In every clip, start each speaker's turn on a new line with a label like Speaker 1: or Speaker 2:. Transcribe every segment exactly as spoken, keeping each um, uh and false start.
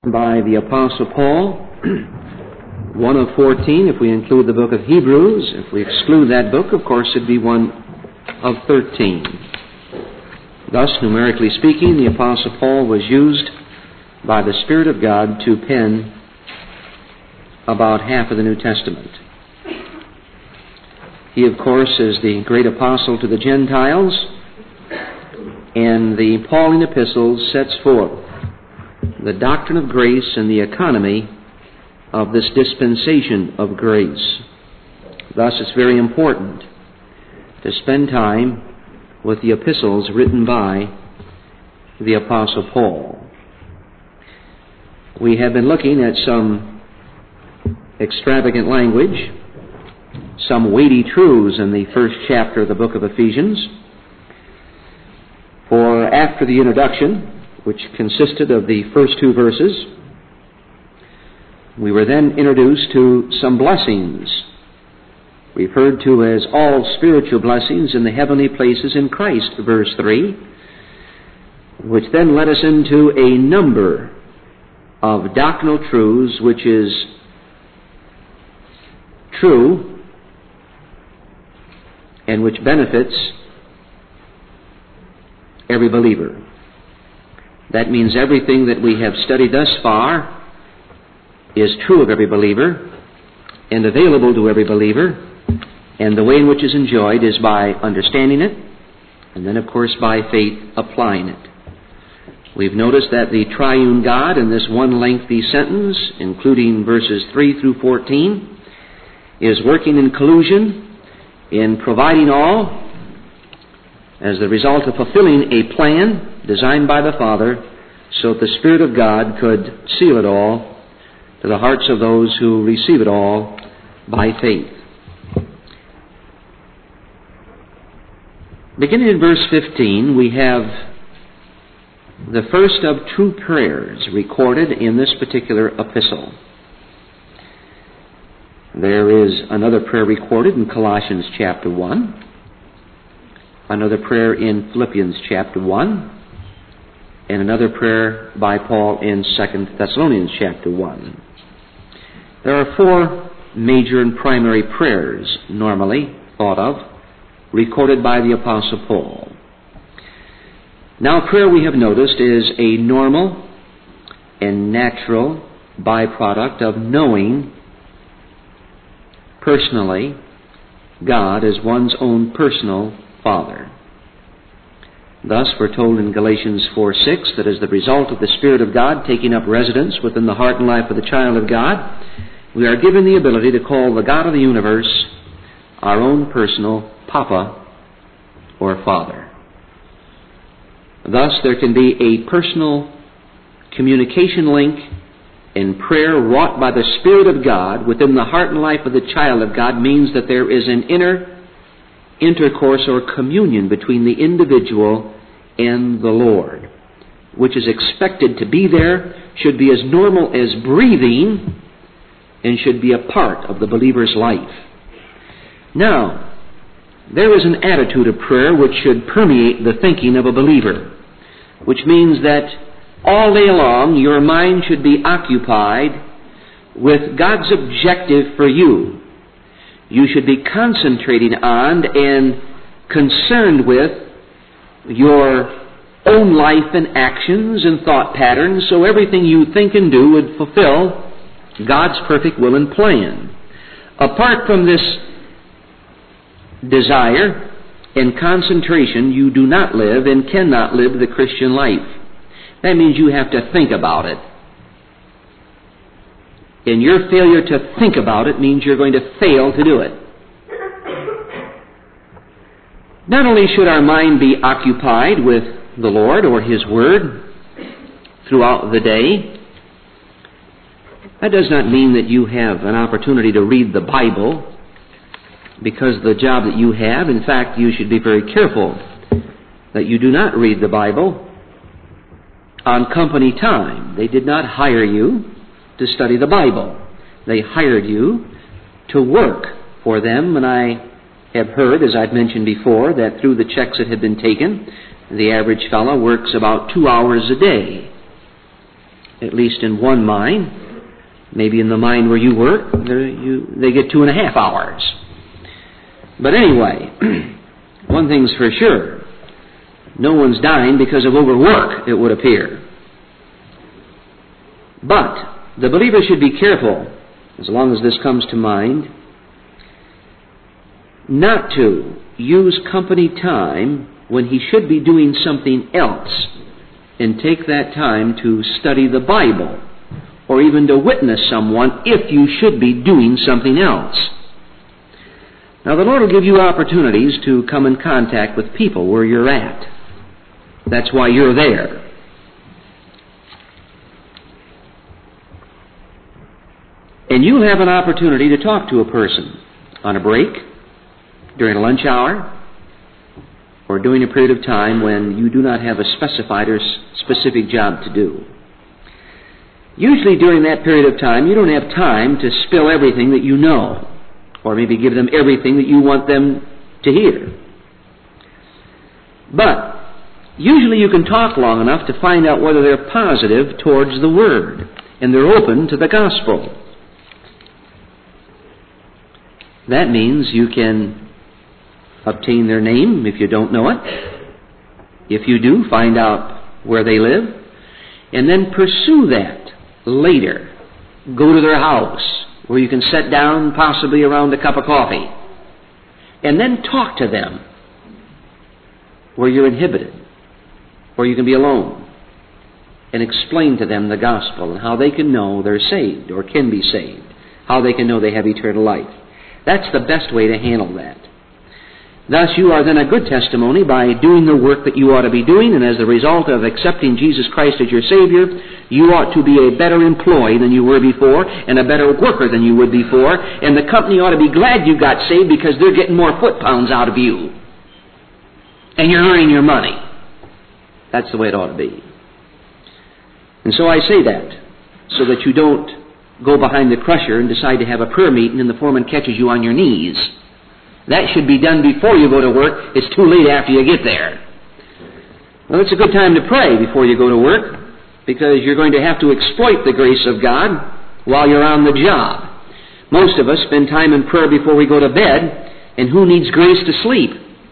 Speaker 1: by the Apostle Paul, one of fourteen if we include the book of Hebrews. If we exclude that book, of course, it'd be one of thirteen. Thus, numerically speaking, the Apostle Paul was used by the Spirit of God to pen about half of the New Testament. He, of course, is the great apostle to the Gentiles, and the Pauline epistles sets forth the doctrine of grace and the economy of this dispensation of grace. Thus, it's very important to spend time with the epistles written by the Apostle Paul. We have been looking at some extravagant language, some weighty truths in the first chapter of the book of Ephesians. For after the introduction, which consisted of the first two verses, we were then introduced to some blessings, referred to as all spiritual blessings in the heavenly places in Christ, verse three, which then led us into a number of doctrinal truths, which is true and which benefits every believer. That means everything that we have studied thus far is true of every believer and available to every believer, and the way in which it is enjoyed is by understanding it, and then, of course, by faith applying it. We've noticed that the triune God in this one lengthy sentence, including verses three through fourteen, is working in collusion in providing all as the result of fulfilling a plan designed by the Father, so that the Spirit of God could seal it all to the hearts of those who receive it all by faith. Beginning in verse fifteen, we have the first of two prayers recorded in this particular epistle. There is another prayer recorded in Colossians chapter one, another prayer in Philippians chapter one, and another prayer by Paul in Second Thessalonians chapter one. There are four major and primary prayers normally thought of, recorded by the Apostle Paul. Now, prayer, we have noticed, is a normal and natural byproduct of knowing personally God as one's own personal Father. Thus, we're told in Galatians four six that as the result of the Spirit of God taking up residence within the heart and life of the child of God, we are given the ability to call the God of the universe our own personal Papa or Father. Thus, there can be a personal communication link in prayer wrought by the Spirit of God within the heart and life of the child of God, means that there is an inner intercourse or communion between the individual and the Lord, which is expected to be there, should be as normal as breathing, and should be a part of the believer's life. Now, there is an attitude of prayer which should permeate the thinking of a believer, which means that all day long your mind should be occupied with God's objective for you. You should be concentrating on and concerned with your own life and actions and thought patterns, so everything you think and do would fulfill God's perfect will and plan. Apart from this desire and concentration, you do not live and cannot live the Christian life. That means you have to think about it. And your failure to think about it means you're going to fail to do it. Not only should our mind be occupied with the Lord or His Word throughout the day, that does not mean that you have an opportunity to read the Bible because of the job that you have. In fact, you should be very careful that you do not read the Bible on company time. They did not hire you to study the Bible. They hired you to work for them, and I have heard, as I've mentioned before, that through the checks that have been taken, the average fellow works about two hours a day. at least in one mine. Maybe in the mine where you work, you, they get two and a half hours. But anyway, one thing's for sure. No one's dying because of overwork, it would appear. But the believer should be careful, as long as this comes to mind, not to use company time when he should be doing something else, and take that time to study the Bible, or even to witness someone if you should be doing something else. Now, the Lord will give you opportunities to come in contact with people where you're at. That's why you're there. And you'll have an opportunity to talk to a person on a break, during a lunch hour, or during a period of time when you do not have a specified or specific job to do. Usually during that period of time, you don't have time to spill everything that you know, or maybe give them everything that you want them to hear. But usually you can talk long enough to find out whether they're positive towards the Word, and they're open to the gospel. That means you can obtain their name if you don't know it. If you do, find out where they live, and then pursue that later. Go to their house, where you can sit down, possibly around a cup of coffee, and then talk to them where you're inhibited, where you can be alone, and explain to them the gospel and how they can know they're saved or can be saved, how they can know they have eternal life. That's the best way to handle that. Thus, you are then a good testimony by doing the work that you ought to be doing, and as a result of accepting Jesus Christ as your Savior, you ought to be a better employee than you were before, and a better worker than you would before, and the company ought to be glad you got saved because they're getting more foot-pounds out of you. And you're earning your money. That's the way it ought to be. And so I say that, so that you don't go behind the crusher and decide to have a prayer meeting and the foreman catches you on your knees. That should be done before you go to work. It's too late after you get there. Well, it's a good time to pray before you go to work, because you're going to have to exploit the grace of God while you're on the job. Most of us spend time in prayer before we go to bed, and who needs grace to sleep?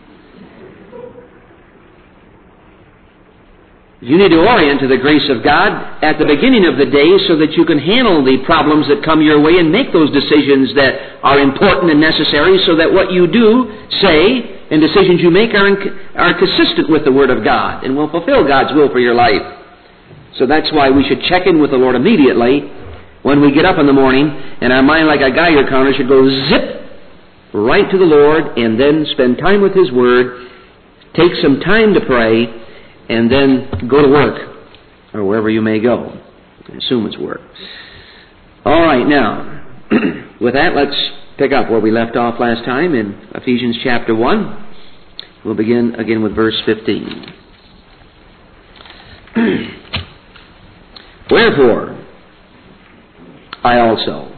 Speaker 1: You need to orient to the grace of God at the beginning of the day so that you can handle the problems that come your way and make those decisions that are important and necessary, so that what you do, say, and decisions you make are, in, are consistent with the Word of God and will fulfill God's will for your life. So that's why we should check in with the Lord immediately when we get up in the morning, and our mind, like a Geiger counter, should go zip right to the Lord, and then spend time with His Word, take some time to pray, and then go to work, or wherever you may go. I assume it's work. All right, now, with that, let's pick up where we left off last time in Ephesians chapter one. We'll begin again with verse fifteen. Wherefore, I also,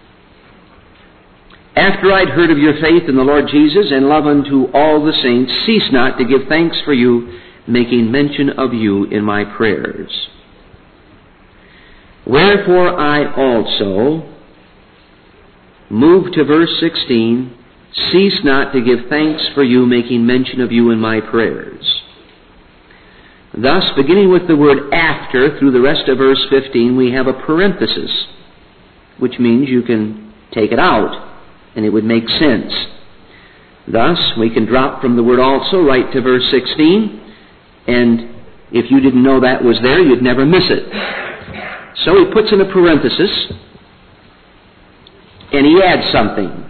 Speaker 1: after I'd heard of your faith in the Lord Jesus and love unto all the saints, cease not to give thanks for you, making mention of you in my prayers. Wherefore I also, move to verse sixteen, cease not to give thanks for you, making mention of you in my prayers. Thus, beginning with the word after through the rest of verse fifteen, we have a parenthesis, which means you can take it out, and it would make sense. Thus, we can drop from the word also right to verse sixteen, and if you didn't know that was there, you'd never miss it. So he puts in a parenthesis, and he adds something.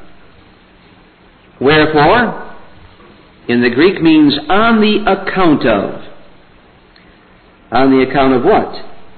Speaker 1: Wherefore, in the Greek, means on the account of. On the account of what?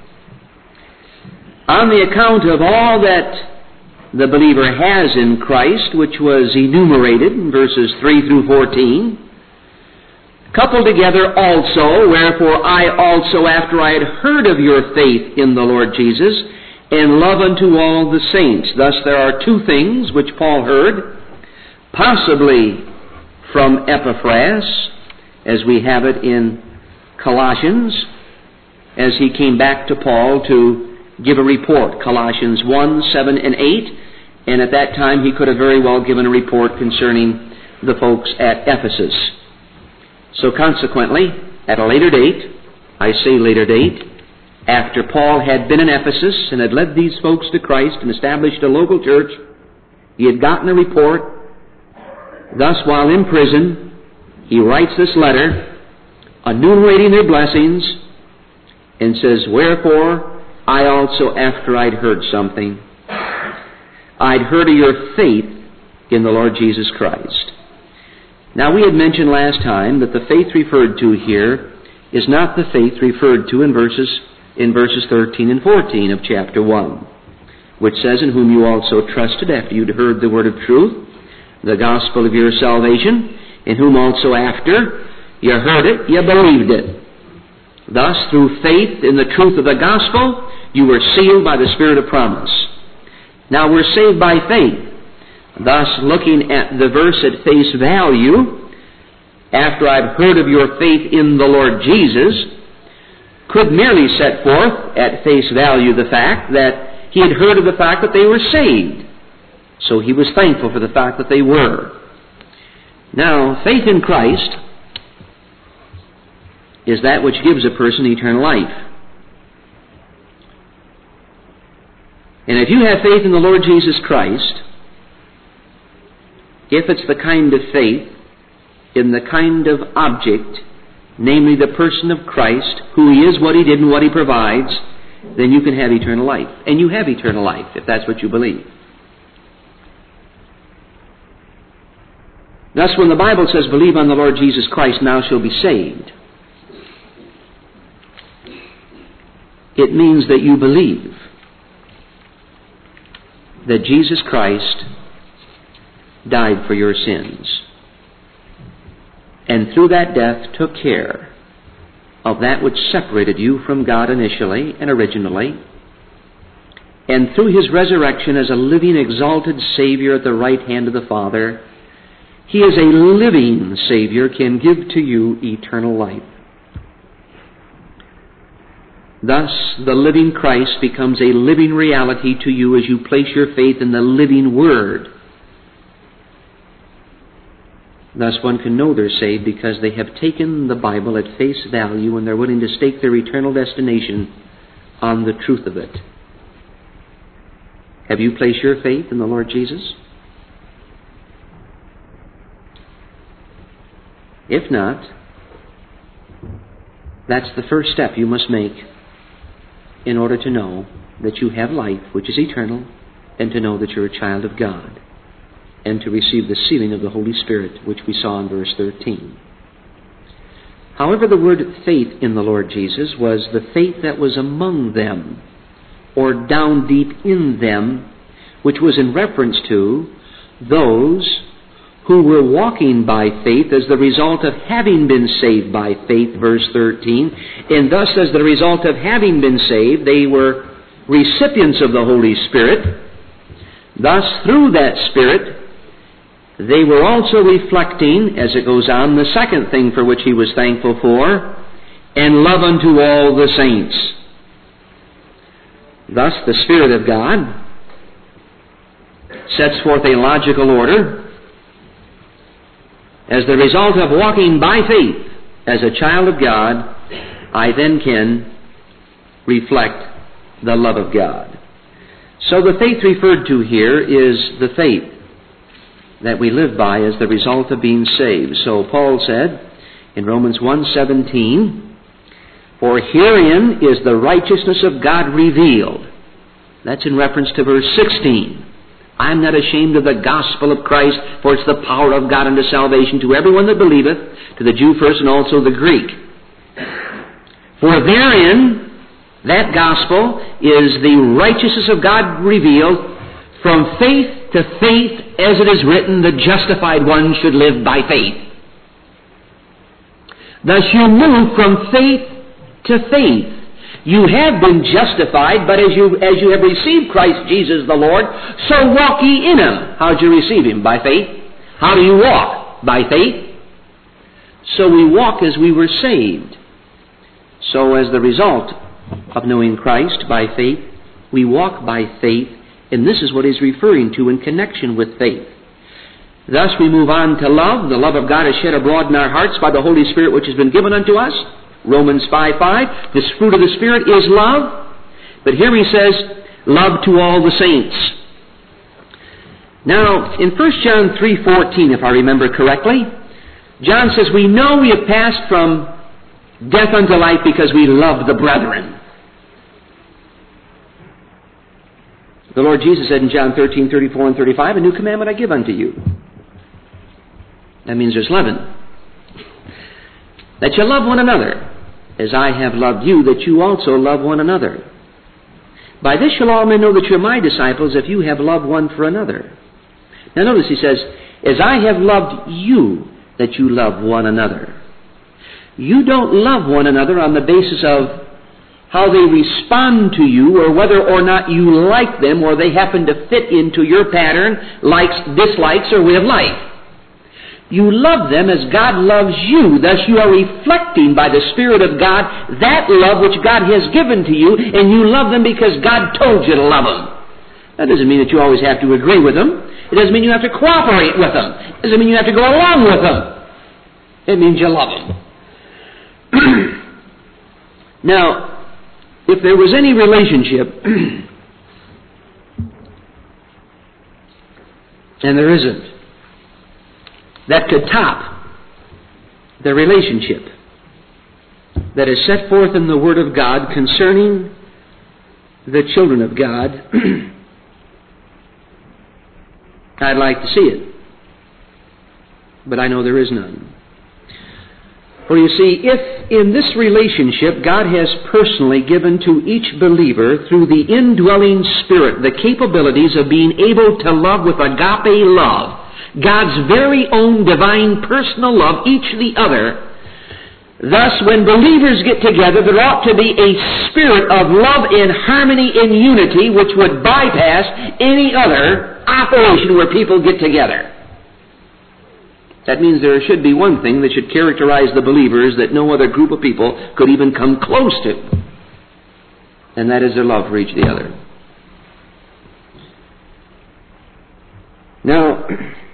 Speaker 1: On the account of all that the believer has in Christ, which was enumerated in verses three through fourteen. Coupled together also, wherefore I also, after I had heard of your faith in the Lord Jesus, and love unto all the saints. Thus there are two things which Paul heard, possibly from Epaphras, as we have it in Colossians, as he came back to Paul to give a report, Colossians one, seven, and eight, and at that time he could have very well given a report concerning the folks at Ephesus. So consequently, at a later date, I say later date, after Paul had been in Ephesus and had led these folks to Christ and established a local church, he had gotten a report. Thus, while in prison, he writes this letter, enumerating their blessings, and says, "Wherefore, I also, after I'd heard something, I'd heard of your faith in the Lord Jesus Christ." Now, we had mentioned last time that the faith referred to here is not the faith referred to in verses in verses thirteen and fourteen of chapter one, which says, "In whom you also trusted after you'd heard the word of truth, the gospel of your salvation, in whom also after you heard it, you believed it. Thus, through faith in the truth of the gospel, you were sealed by the Spirit of promise." Now, we're saved by faith. Thus, looking at the verse at face value, after I've heard of your faith in the Lord Jesus, could merely set forth at face value the fact that he had heard of the fact that they were saved. So he was thankful for the fact that they were. Now, faith in Christ is that which gives a person eternal life. And if you have faith in the Lord Jesus Christ, if it's the kind of faith in the kind of object, namely the person of Christ, who he is, what he did, and what he provides, then you can have eternal life. And you have eternal life, if that's what you believe. Thus, when the Bible says, "Believe on the Lord Jesus Christ, now shall be saved," it means that you believe that Jesus Christ died for your sins, and through that death took care of that which separated you from God initially and originally, and through his resurrection as a living, exalted Savior at the right hand of the Father, he is a living Savior, can give to you eternal life. Thus, the living Christ becomes a living reality to you as you place your faith in the living Word. Thus, one can know they're saved because they have taken the Bible at face value and they're willing to stake their eternal destination on the truth of it. Have you placed your faith in the Lord Jesus? If not, that's the first step you must make in order to know that you have life, which is eternal, and to know that you're a child of God, and to receive the sealing of the Holy Spirit, which we saw in verse thirteen. However, the word faith in the Lord Jesus was the faith that was among them, or down deep in them, which was in reference to those who were walking by faith as the result of having been saved by faith, verse thirteen. And thus, as the result of having been saved, they were recipients of the Holy Spirit. Thus, through that Spirit, they were also reflecting, as it goes on, the second thing for which he was thankful for, and love unto all the saints. Thus, the Spirit of God sets forth a logical order. As the result of walking by faith as a child of God, I then can reflect the love of God. So the faith referred to here is the faith that we live by as the result of being saved. So Paul said in Romans one seventeen, "For herein is the righteousness of God revealed." That's in reference to verse sixteen. "I'm not ashamed of the gospel of Christ, for it's the power of God unto salvation to everyone that believeth, to the Jew first and also the Greek. For therein, that gospel, is the righteousness of God revealed, from faith to faith, as it is written, the justified one should live by faith." Thus you move from faith to faith. You have been justified, but as you as you have received Christ Jesus the Lord, so walk ye in him. How did you receive him? By faith. How do you walk? By faith. So we walk as we were saved. So as the result of knowing Christ by faith, We walk by faith, and this is what he's referring to in connection with faith. Thus we move on to love. The love of God is shed abroad in our hearts by the Holy Spirit which has been given unto us. Romans five five. This fruit of the Spirit is love. But here he says, love to all the saints. Now, in First John three fourteen, if I remember correctly, John says, we know we have passed from death unto life because we love the brethren. The Lord Jesus said in John thirteen thirty-four and thirty-five, a new commandment I give unto you. That means there's loving. That you love one another, as I have loved you, that you also love one another. By this shall all men know that you're my disciples, if you have loved one for another. Now notice he says, as I have loved you, that you love one another. You don't love one another on the basis of how they respond to you, or whether or not you like them, or they happen to fit into your pattern, likes, dislikes, or way of life. You love them as God loves you. Thus you are reflecting by the Spirit of God that love which God has given to you, and you love them because God told you to love them. That doesn't mean that you always have to agree with them. It doesn't mean you have to cooperate with them. It doesn't mean you have to go along with them. It means you love them. Now, if there was any relationship, and there isn't, that could top the relationship that is set forth in the Word of God concerning the children of God, I'd like to see it. But I know there is none. For you see, if in this relationship God has personally given to each believer through the indwelling Spirit the capabilities of being able to love with agape love, God's very own divine personal love, each the other, thus when believers get together, there ought to be a spirit of love and harmony and unity which would bypass any other operation where people get together. That means there should be one thing that should characterize the believers that no other group of people could even come close to. And that is their love for each the other. Now,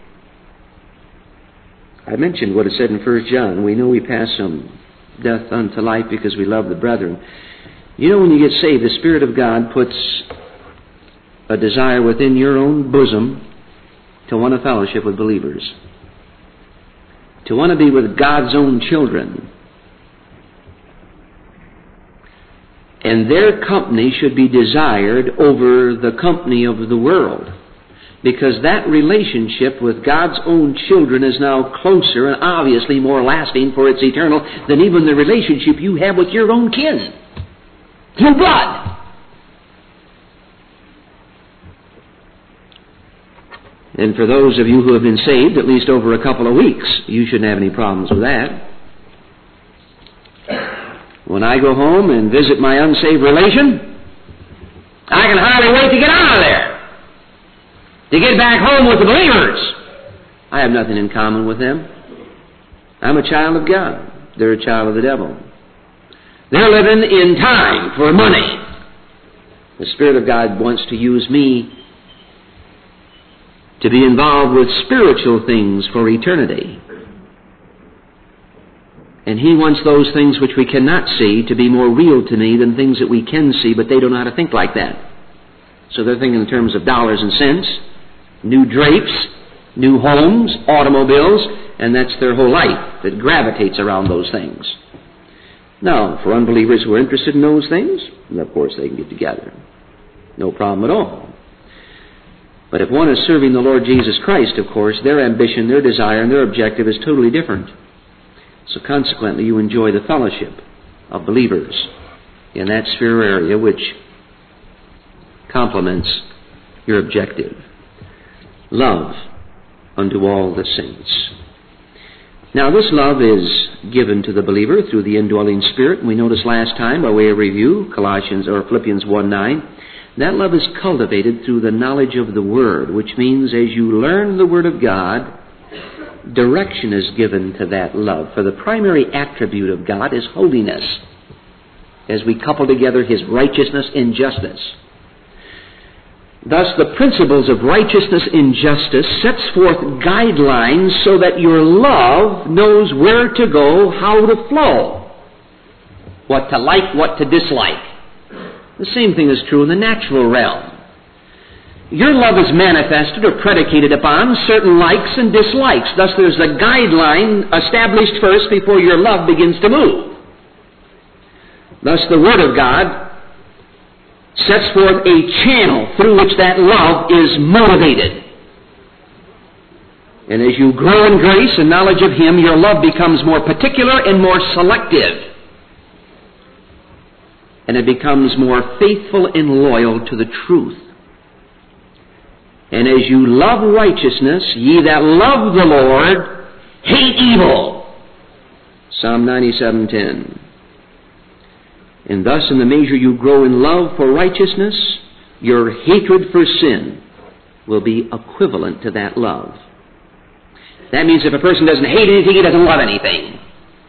Speaker 1: I mentioned what is said in First John. We know we pass from death unto life because we love the brethren. You know, when you get saved, the Spirit of God puts a desire within your own bosom to want a fellowship with believers, to want to be with God's own children. And their company should be desired over the company of the world, because that relationship with God's own children is now closer and obviously more lasting, for it's eternal, than even the relationship you have with your own kin through blood. And for those of you who have been saved at least over a couple of weeks, you shouldn't have any problems with that. When I go home and visit my unsaved relation, I can hardly wait to get out of there, to get back home with the believers. I have nothing in common with them. I'm a child of God. They're a child of the devil. They're living in time for money. The Spirit of God wants to use me to be involved with spiritual things for eternity. And He wants those things which we cannot see to be more real to me than things that we can see, but they don't know how to think like that. So they're thinking in terms of dollars and cents, new drapes, new homes, automobiles, and that's their whole life that gravitates around those things. Now, for unbelievers who are interested in those things, then of course they can get together. No problem at all. But if one is serving the Lord Jesus Christ, of course, their ambition, their desire, and their objective is totally different. So consequently, you enjoy the fellowship of believers in that sphere area which complements your objective. Love unto all the saints. Now, this love is given to the believer through the indwelling Spirit. We noticed last time, by way of review, Colossians or Philippians one nine, that love is cultivated through the knowledge of the Word, which means as you learn the Word of God, direction is given to that love. For the primary attribute of God is holiness, as we couple together His righteousness and justice. Thus, the principles of righteousness and justice sets forth guidelines so that your love knows where to go, how to flow, what to like, what to dislike. The same thing is true in the natural realm. Your love is manifested or predicated upon certain likes and dislikes. Thus, there's a guideline established first before your love begins to move. Thus, the Word of God sets forth a channel through which that love is motivated. And as you grow in grace and knowledge of Him, your love becomes more particular and more selective. And it becomes more faithful and loyal to the truth. And as you love righteousness, ye that love the Lord, hate evil. Psalm ninety-seven ten. And thus, in the measure you grow in love for righteousness, your hatred for sin will be equivalent to that love. That means if a person doesn't hate anything, he doesn't love anything.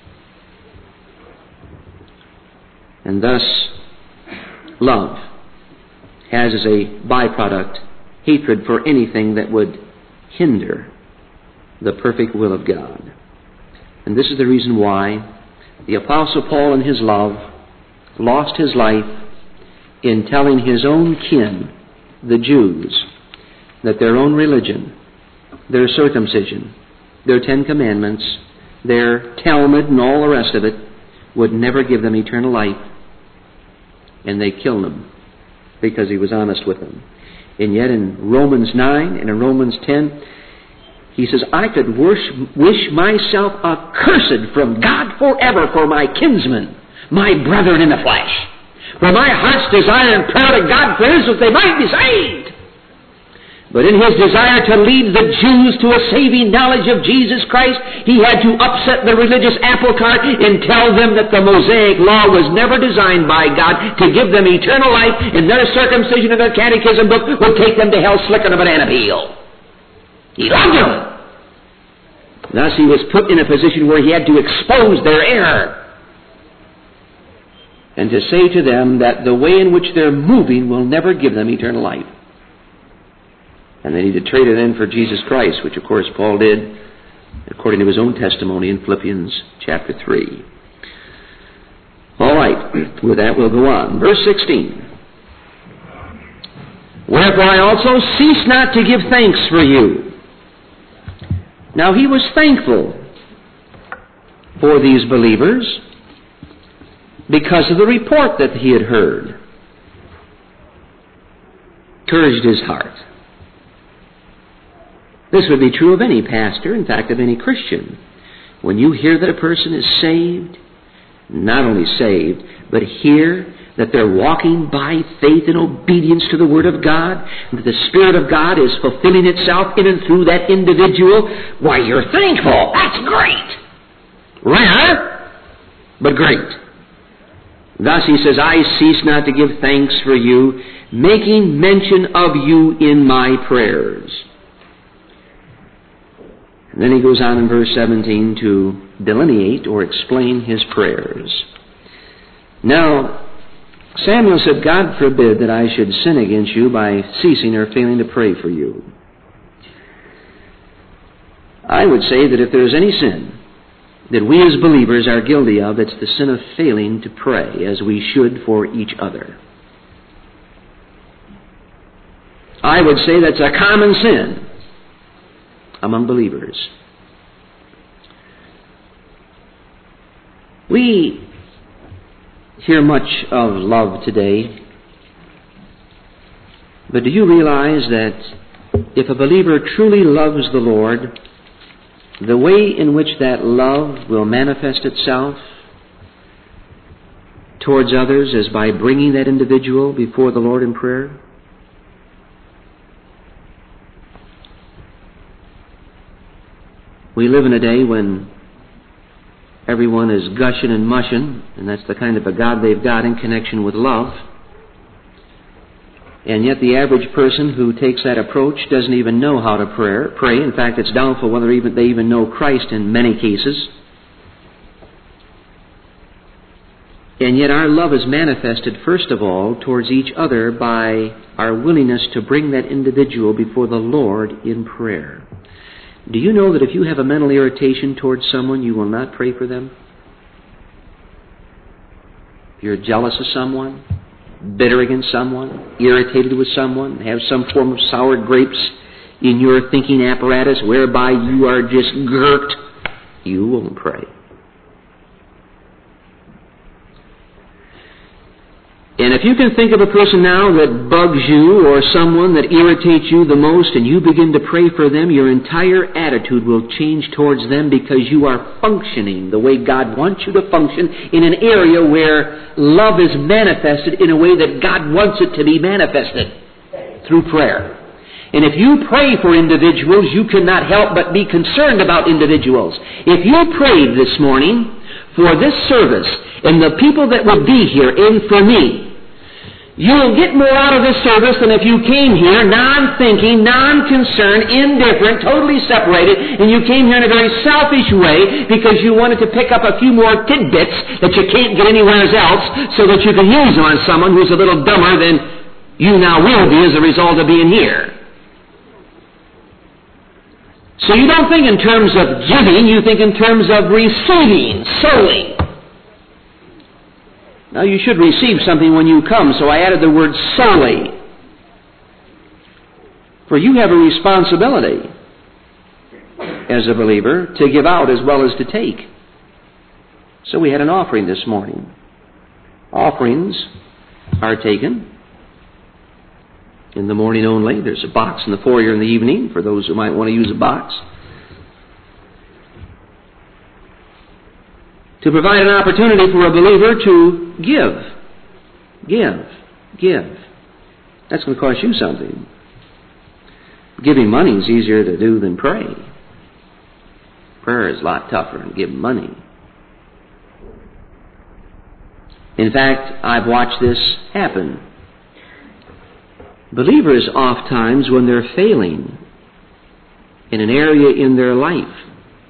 Speaker 1: And thus, love has as a byproduct hatred for anything that would hinder the perfect will of God. And this is the reason why the Apostle Paul in his love lost his life in telling his own kin, the Jews, that their own religion, their circumcision, their Ten Commandments, their Talmud and all the rest of it would never give them eternal life. And they killed him because he was honest with them. And yet in Romans nine and in Romans ten, he says, I could wish myself accursed from God forever for my kinsmen, my brethren in the flesh. For my heart's desire and prayer to God for is that they might be saved. But in his desire to lead the Jews to a saving knowledge of Jesus Christ, he had to upset the religious apple cart and tell them that the Mosaic law was never designed by God to give them eternal life, and their circumcision and their catechism book would take them to hell slicker than a banana peel. He loved them. Thus he was put in a position where he had to expose their error and to say to them that the way in which they're moving will never give them eternal life. And they need to trade it in for Jesus Christ, which of course Paul did according to his own testimony in Philippians chapter three. All right, with that we'll go on. Verse sixteen. Wherefore I also cease not to give thanks for you. Now he was thankful for these believers because of the report that he had heard. Encouraged his heart. This would be true of any pastor, in fact, of any Christian. When you hear that a person is saved, not only saved, but hear that they're walking by faith and obedience to the Word of God, and that the Spirit of God is fulfilling itself in and through that individual, why, you're thankful. That's great. Rare, but great. Thus he says, I cease not to give thanks for you, making mention of you in my prayers. And then he goes on in verse seventeen to delineate or explain his prayers. Now, Samuel said, God forbid that I should sin against you by ceasing or failing to pray for you. I would say that if there is any sin that we as believers are guilty of, it's the sin of failing to pray as we should for each other. I would say that's a common sin among believers. We hear much of love today, but do you realize that if a believer truly loves the Lord, the way in which that love will manifest itself towards others is by bringing that individual before the Lord in prayer? We live in a day when everyone is gushing and mushing, and that's the kind of a God they've got in connection with love. And yet the average person who takes that approach doesn't even know how to pray. Pray. In fact, it's doubtful whether even they even know Christ in many cases. And yet our love is manifested, first of all, towards each other by our willingness to bring that individual before the Lord in prayer. Do you know that if you have a mental irritation towards someone, you will not pray for them? If you're jealous of someone, bitter against someone, irritated with someone, have some form of sour grapes in your thinking apparatus whereby you are just gurked, you won't pray. And if you can think of a person now that bugs you or someone that irritates you the most and you begin to pray for them, your entire attitude will change towards them because you are functioning the way God wants you to function in an area where love is manifested in a way that God wants it to be manifested through prayer. And if you pray for individuals, you cannot help but be concerned about individuals. If you prayed this morning for this service and the people that would be here and for me, you'll get more out of this service than if you came here non-thinking, non-concerned, indifferent, totally separated, and you came here in a very selfish way because you wanted to pick up a few more tidbits that you can't get anywhere else so that you can use them on someone who's a little dumber than you now will be as a result of being here. So you don't think in terms of giving, you think in terms of receiving solely. Now, you should receive something when you come, so I added the word solely. For you have a responsibility as a believer to give out as well as to take. So we had an offering this morning. Offerings are taken in the morning only. There's a box in the foyer in the evening for those who might want to use a box. To provide an opportunity for a believer to give. Give. Give. That's going to cost you something. Giving money is easier to do than pray. Prayer is a lot tougher than giving money. In fact, I've watched this happen. Believers oft times, when they're failing in an area in their life,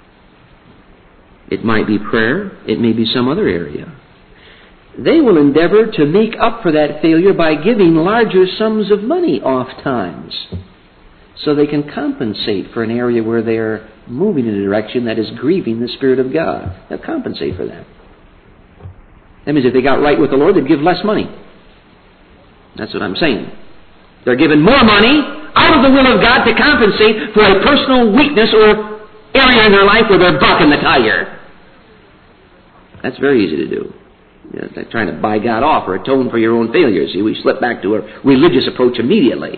Speaker 1: it might be prayer, it may be some other area, they will endeavor to make up for that failure by giving larger sums of money oft times, so they can compensate for an area where they're moving in a direction that is grieving the Spirit of God. They'll compensate for that. That means if they got right with the Lord, they'd give less money. That's what I'm saying. They're giving more money out of the will of God to compensate for a personal weakness or area in their life where they're bucking the tire. That's very easy to do. You know, it's like trying to buy God off or atone for your own failures. See, we slip back to a religious approach immediately.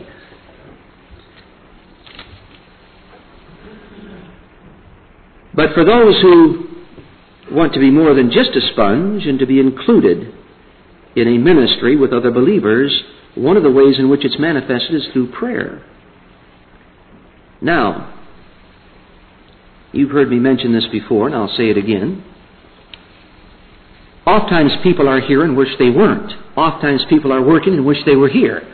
Speaker 1: But for those who want to be more than just a sponge and to be included in a ministry with other believers, one of the ways in which it's manifested is through prayer. Now, you've heard me mention this before, and I'll say it again. Oftentimes people are here in which they weren't. Oftentimes people are working in which they were here.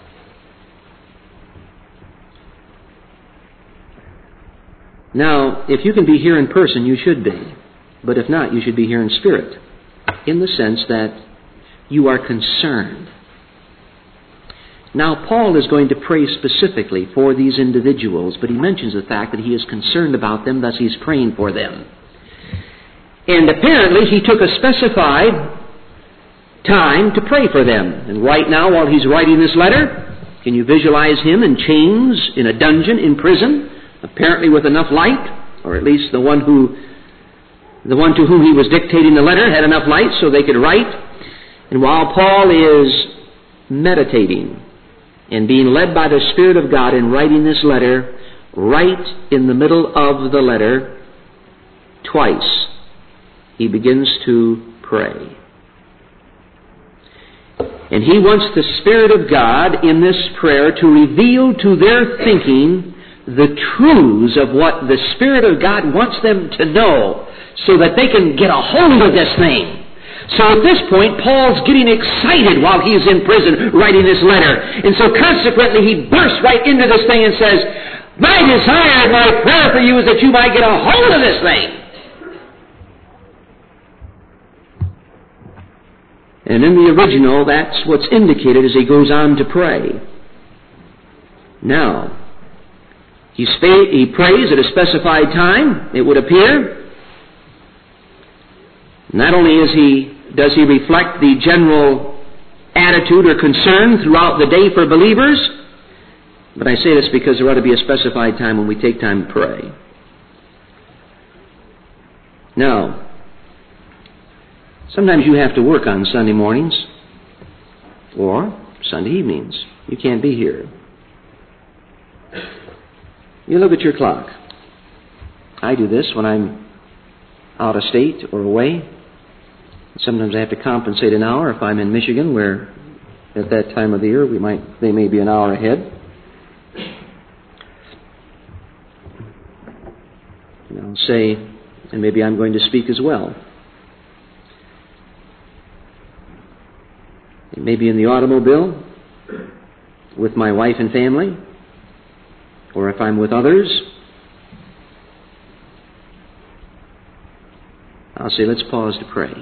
Speaker 1: Now, if you can be here in person, you should be. But if not, you should be here in spirit, in the sense that you are concerned. Now, Paul is going to pray specifically for these individuals, but he mentions the fact that he is concerned about them, thus he's praying for them. And apparently he took a specified time to pray for them. And right now, while he's writing this letter, can you visualize him in chains, in a dungeon, in prison, apparently with enough light, or at least the one who, the one to whom he was dictating the letter had enough light so they could write. And while Paul is meditating and being led by the Spirit of God in writing this letter, right in the middle of the letter, twice, he begins to pray. And he wants the Spirit of God in this prayer to reveal to their thinking the truths of what the Spirit of God wants them to know so that they can get a hold of this thing. So at this point, Paul's getting excited while he's in prison writing this letter. And so consequently, he bursts right into this thing and says, "My desire and my prayer for you is that you might get a hold of this thing." And in the original, that's what's indicated as he goes on to pray. Now, he, spa- he prays at a specified time, it would appear. Not only is he, does he reflect the general attitude or concern throughout the day for believers, but I say this because there ought to be a specified time when we take time to pray. Now, sometimes you have to work on Sunday mornings or Sunday evenings. You can't be here. You look at your clock. I do this when I'm out of state or away. Sometimes I have to compensate an hour if I'm in Michigan, where at that time of the year we might they may be an hour ahead. And I'll say, and maybe I'm going to speak as well. It may be in the automobile with my wife and family, or if I'm with others, I'll say, let's pause to pray.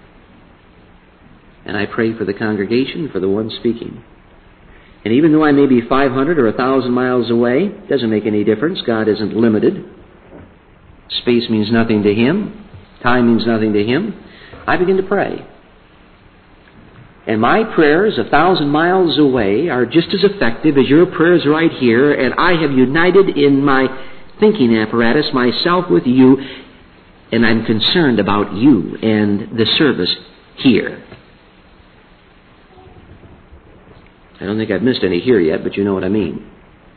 Speaker 1: And I pray for the congregation, for the one speaking. And even though I may be five hundred or one thousand miles away, it doesn't make any difference. God isn't limited. Space means nothing to Him. Time means nothing to Him. I begin to pray. And my prayers a thousand miles away are just as effective as your prayers right here, and I have united in my thinking apparatus myself with you, and I'm concerned about you and the service here. I don't think I've missed any here yet, but you know what I mean.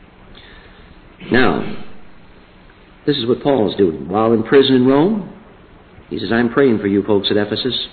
Speaker 1: Now, this is what Paul is doing. While in prison in Rome, he says, I'm praying for you folks at Ephesus.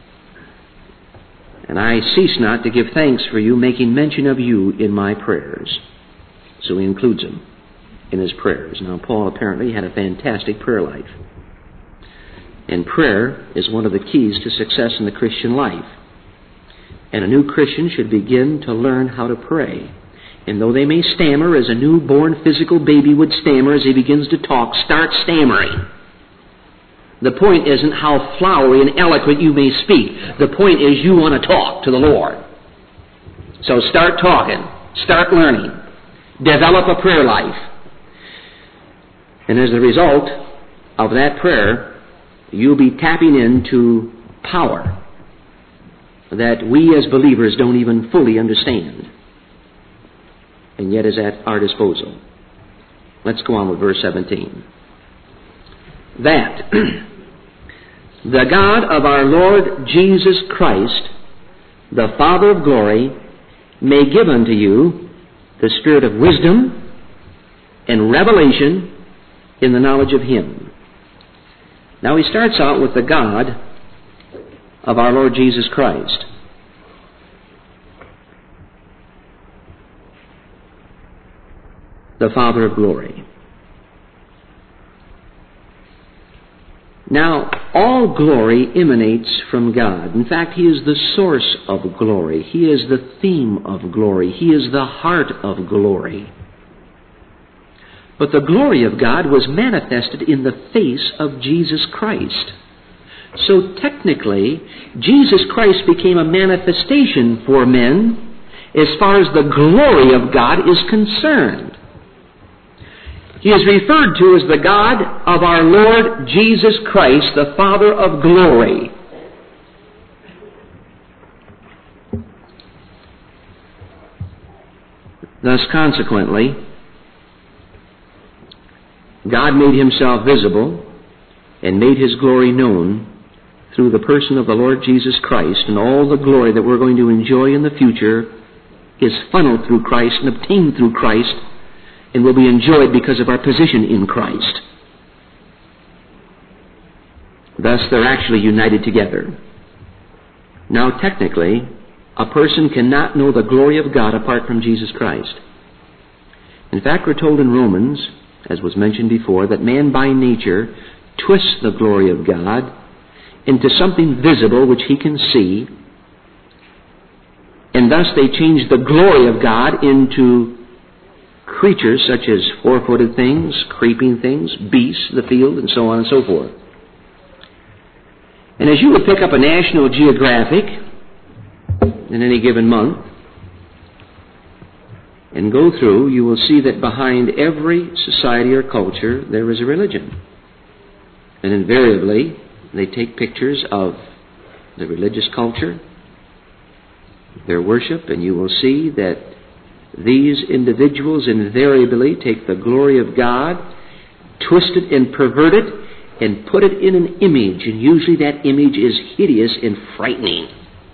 Speaker 1: And I cease not to give thanks for you, making mention of you in my prayers. So he includes them in his prayers. Now, Paul apparently had a fantastic prayer life. And prayer is one of the keys to success in the Christian life. And a new Christian should begin to learn how to pray. And though they may stammer as a newborn physical baby would stammer as he begins to talk, start stammering. The point isn't how flowery and eloquent you may speak. The point is you want to talk to the Lord. So start talking. Start learning. Develop a prayer life. And as a result of that prayer, you'll be tapping into power that we as believers don't even fully understand, and yet is at our disposal. Let's go on with verse seventeen. That the God of our Lord Jesus Christ, the Father of glory, may give unto you the spirit of wisdom and revelation in the knowledge of Him. Now he starts out with the God of our Lord Jesus Christ. The Father of glory. Now, all glory emanates from God. In fact, He is the source of glory. He is the theme of glory. He is the heart of glory. But the glory of God was manifested in the face of Jesus Christ. So technically, Jesus Christ became a manifestation for men as far as the glory of God is concerned. He is referred to as the God of our Lord Jesus Christ, the Father of glory. Thus, consequently, God made Himself visible and made His glory known through the person of the Lord Jesus Christ, and all the glory that we're going to enjoy in the future is funneled through Christ and obtained through Christ and will be enjoyed because of our position in Christ. Thus, they're actually united together. Now, technically, a person cannot know the glory of God apart from Jesus Christ. In fact, we're told in Romans, as was mentioned before, that man by nature twists the glory of God into something visible which he can see, and thus they change the glory of God into creatures such as four-footed things, creeping things, beasts of the field, and so on and so forth. And as you would pick up a National Geographic in any given month and go through, you will see that behind every society or culture there is a religion. And invariably, they take pictures of the religious culture, their worship, and you will see that these individuals invariably take the glory of God, twist it and pervert it, and put it in an image, and usually that image is hideous and frightening.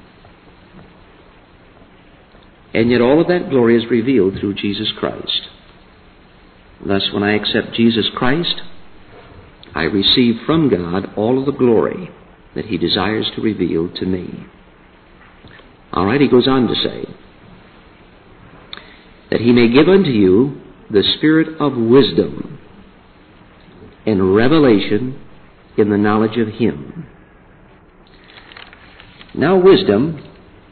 Speaker 1: And yet all of that glory is revealed through Jesus Christ. Thus, when I accept Jesus Christ, I receive from God all of the glory that He desires to reveal to me. All right, he goes on to say, that He may give unto you the spirit of wisdom and revelation in the knowledge of Him. Now, wisdom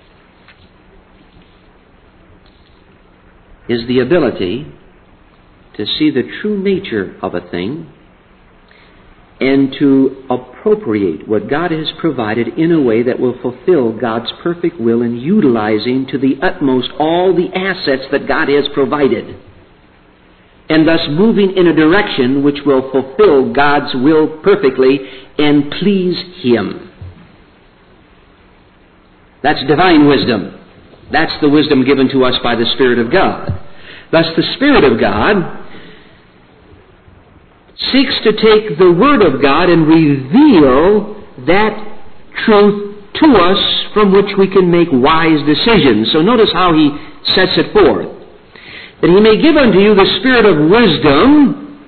Speaker 1: is the ability to see the true nature of a thing and to appropriate what God has provided in a way that will fulfill God's perfect will in utilizing to the utmost all the assets that God has provided, and thus moving in a direction which will fulfill God's will perfectly and please Him. That's divine wisdom. That's the wisdom given to us by the Spirit of God. Thus the Spirit of God seeks to take the Word of God and reveal that truth to us from which we can make wise decisions. So notice how He sets it forth. That He may give unto you the spirit of wisdom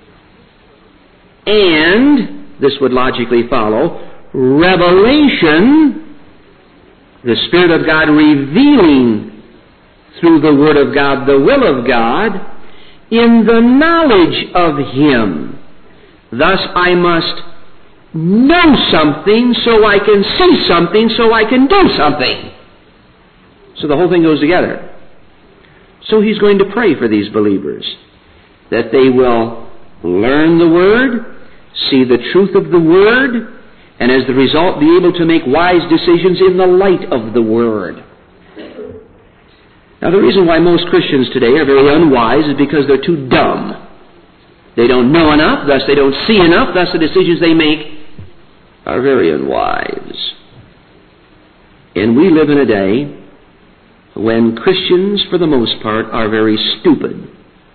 Speaker 1: and, this would logically follow, revelation, the Spirit of God revealing through the Word of God the will of God, in the knowledge of Him. Thus I must know something so I can see something so I can do something. So the whole thing goes together. So he's going to pray for these believers, that they will learn the Word, see the truth of the Word, and as the result be able to make wise decisions in the light of the Word. Now, the reason why most Christians today are very unwise is because they're too dumb. They don't know enough, thus they don't see enough, thus the decisions they make are very unwise. And we live in a day when Christians, for the most part, are very stupid.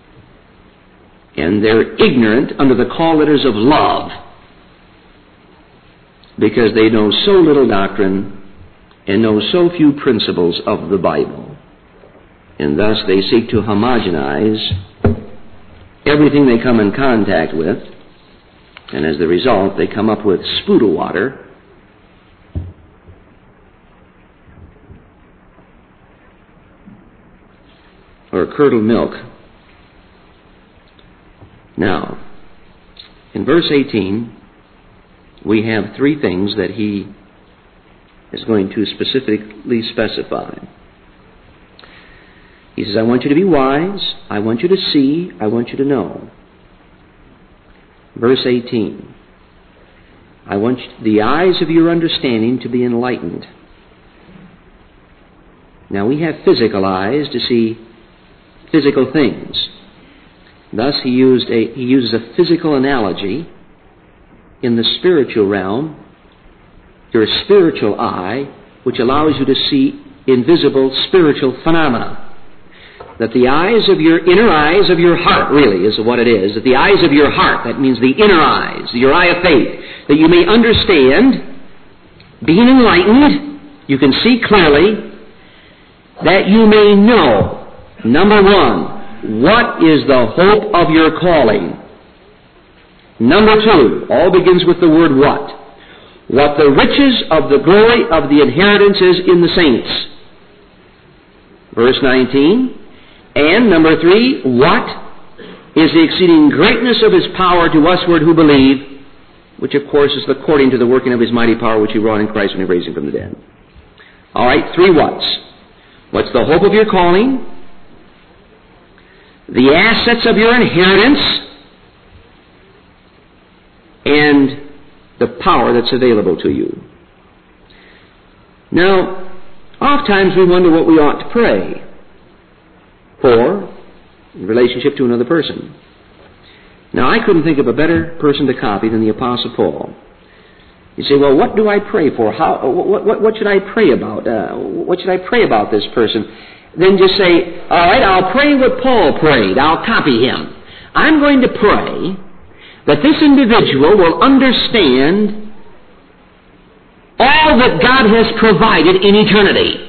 Speaker 1: And they're ignorant under the call letters of love, because they know so little doctrine and know so few principles of the Bible. And thus they seek to homogenize everything they come in contact with, and as the result they come up with spoodle water or curdled milk. Now, in verse eighteen, we have three things that he is going to specifically specify. He says, I want you to be wise, I want you to see, I want you to know. Verse eighteen, I want the eyes of your understanding to be enlightened. Now we have physical eyes to see physical things. Thus he used a he uses a physical analogy in the spiritual realm, your spiritual eye, which allows you to see invisible spiritual phenomena. That the eyes of your inner eyes of your heart, really, is what it is. That the eyes of your heart, that means the inner eyes, your eye of faith, that you may understand, being enlightened, you can see clearly, that you may know, number one, what is the hope of your calling. Number two, all begins with the word what. What the riches of the glory of the inheritance is in the saints. Verse nineteen, and number three, what is the exceeding greatness of His power to usward who believe, which of course is according to the working of His mighty power which He wrought in Christ when He raised Him from the dead. All right, three whats. What's the hope of your calling? The assets of your inheritance, and the power that's available to you. Now, oft times we wonder what we ought to pray for in relationship to another person. Now, I couldn't think of a better person to copy than the Apostle Paul. You say, well, what do I pray for? How? What, what, what should I pray about? Uh, what should I pray about this person? Then just say, all right, I'll pray what Paul prayed. I'll copy him. I'm going to pray that this individual will understand all that God has provided in eternity.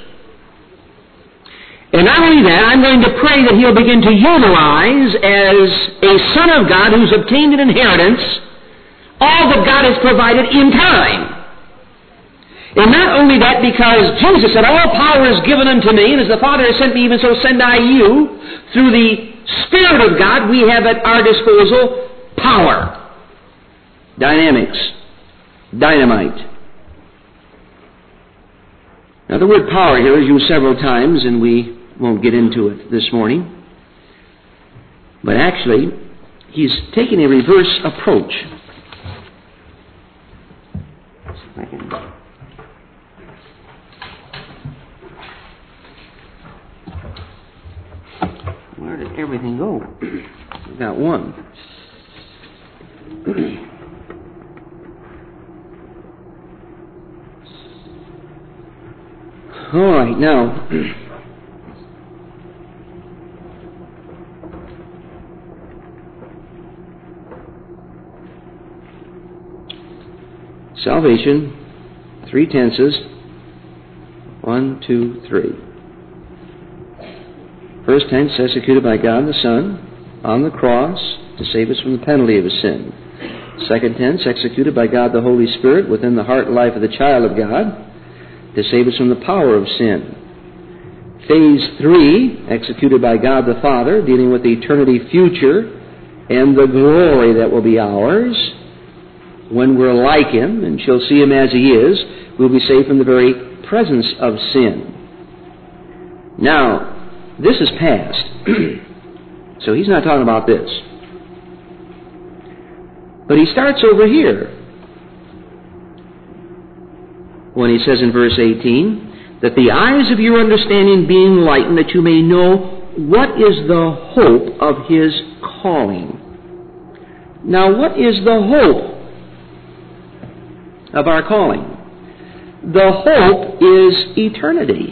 Speaker 1: And not only that, I'm going to pray that he'll begin to utilize, as a son of God who's obtained an inheritance, all that God has provided in time. And not only that, because Jesus said, all power is given unto me, and as the Father has sent me, even so send I you. Through the Spirit of God, we have at our disposal power, dynamics, dynamite. Now, the word power here is used several times, and we won't get into it this morning. But actually, he's taking a reverse approach. Where did everything go? We've got one. All right, now, salvation, three tenses, one, two, three. First tense, executed by God the Son on the cross to save us from the penalty of sin. Second tense, executed by God the Holy Spirit within the heart and life of the child of God to save us from the power of sin. Phase three, executed by God the Father, dealing with the eternity future and the glory that will be ours. When we're like Him and shall see Him as He is, we'll be saved from the very presence of sin. Now, this is past. So he's not talking about this. But he starts over here when he says in verse eighteen, that the eyes of your understanding being enlightened, that you may know what is the hope of His calling. Now, what is the hope of our calling? The hope is eternity.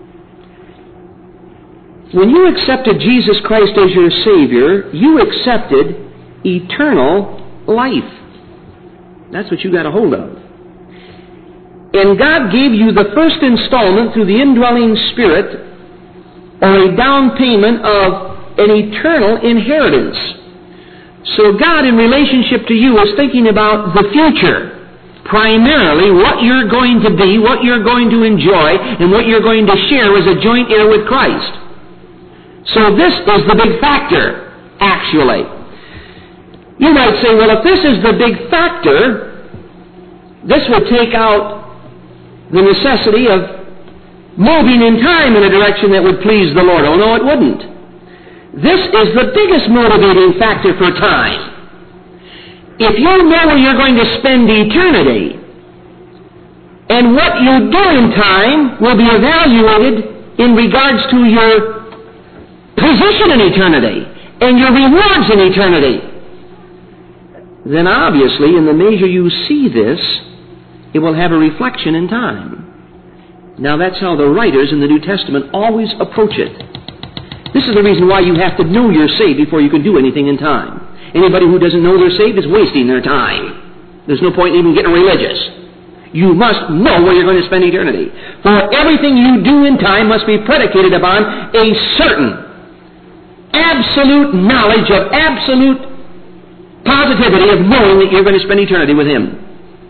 Speaker 1: When you accepted Jesus Christ as your Savior, you accepted eternal life. That's what you got a hold of. And God gave you the first installment through the indwelling Spirit, or a down payment of an eternal inheritance. So God, in relationship to you, is thinking about the future. Primarily what you're going to be, what you're going to enjoy, and what you're going to share as a joint heir with Christ. So this is the big factor, actually. You might say, well, if this is the big factor, this would take out the necessity of moving in time in a direction that would please the Lord. Oh, no, it wouldn't. This is the biggest motivating factor for time. If you know where you're going to spend eternity, and what you do in time will be evaluated in regards to your position in eternity and your rewards in eternity, then obviously in the measure you see this, it will have a reflection in time. Now that's how the writers in the New Testament always approach it. This is the reason why you have to know you're saved before you can do anything in time. Anybody who doesn't know they're saved is wasting their time. There's no point in even getting religious. You must know where you're going to spend eternity. For everything you do in time must be predicated upon a certain absolute knowledge of absolute positivity of knowing that you're going to spend eternity with Him.